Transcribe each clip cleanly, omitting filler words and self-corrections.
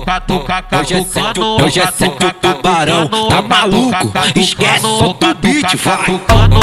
Hoje é sete o tubarão, tá maluco? Esquece, solta o beat, vai.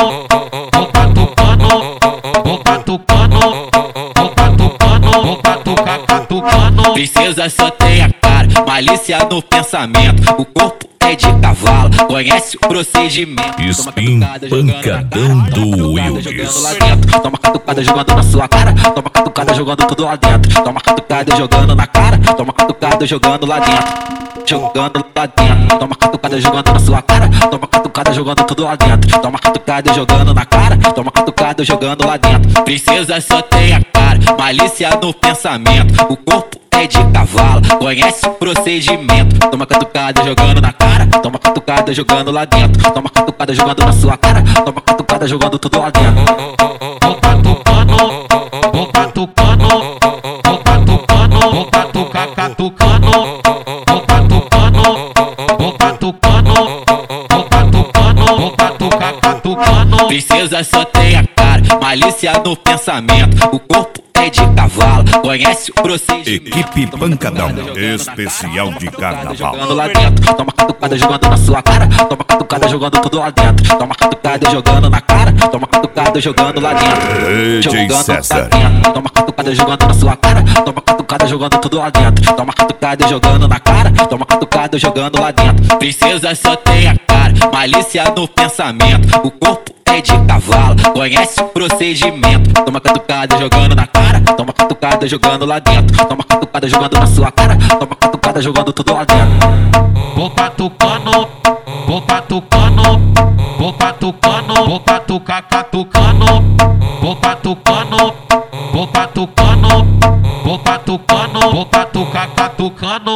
Princesa só tem a cara, malícia no pensamento. O corpo é de cavalo, conhece o procedimento. Pancadão do Wildes. Toma catucada jogando na sua cara, toma catucada jogando tudo lá dentro. Toma catucada jogando na cara, toma catucada jogando lá dentro. Jogando lá dentro, toma catucada jogando na sua cara, toma catucada jogando tudo lá dentro. Toma catucada jogando na cara, toma catucada jogando lá dentro. Princesa só tem a cara, malícia no pensamento. O corpo é de cavalo, conhece o procedimento. Toma catucada jogando na cara, toma catucada jogando lá dentro. Toma catucada jogando na sua cara, toma catucada jogando tudo lá dentro. Vou catucando, vou catucando, vou catucando, vou catucar, catucando. Vou catucando, vou catucando, vou catucando, vou catucar, catucando. Princesa só tem a cara, malícia no pensamento. O corpo é de cavalo, conhece o procedimento. Equipe Pancadão, especial de carnaval. Jogando lá dentro, toma catucada jogando na sua cara, toma catucada jogando tudo lá dentro. Toma catucada jogando na cara, toma catucada jogando lá dentro. DJ César. Toma catucada jogando na sua cara, toma catucada jogando tudo lá dentro. Toma catucada jogando na cara, toma catucada jogando lá dentro. Princesa só tem a cara, malícia no pensamento. O corpo é de cavalo, conhece o procedimento. Toma catucada jogando na cara, toma catucada jogando lá dentro. Toma catucada jogando na sua cara, toma catucada jogando tudo lá dentro. Vou catucando, vou catucando, vou catucando, vou catucar, catucando. Vou catucando, vou catucando, vou catucando, vou catucar, catucando.